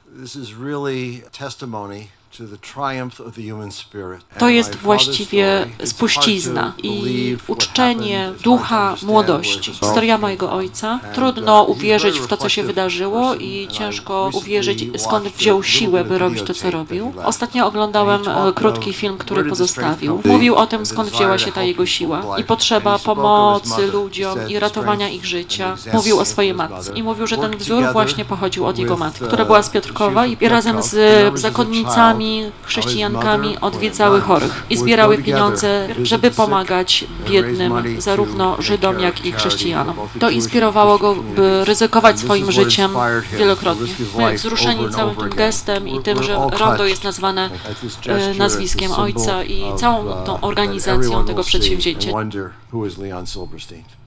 To jest właściwie spuścizna i uczczenie ducha młodości. Historia mojego ojca. Trudno uwierzyć w to, co się wydarzyło i ciężko uwierzyć, skąd wziął siłę, by robić to, co robił. Ostatnio oglądałem krótki film, który pozostawił. Mówił o tym, skąd wzięła się ta jego siła i potrzeba pomocy ludziom i ratowania ich życia. Mówił o swojej matce i mówił, że ten wzór właśnie pochodził od jego matki, która była z Piotrkowa i razem z zakonnicami, chrześcijankami odwiedzały chorych i zbierały pieniądze, żeby pomagać biednym, zarówno Żydom, jak i chrześcijanom. To inspirowało go, by ryzykować swoim życiem wielokrotnie. My wzruszeni całym tym gestem i tym, że rondo jest nazwane nazwiskiem ojca i całą tą organizacją tego przedsięwzięcia.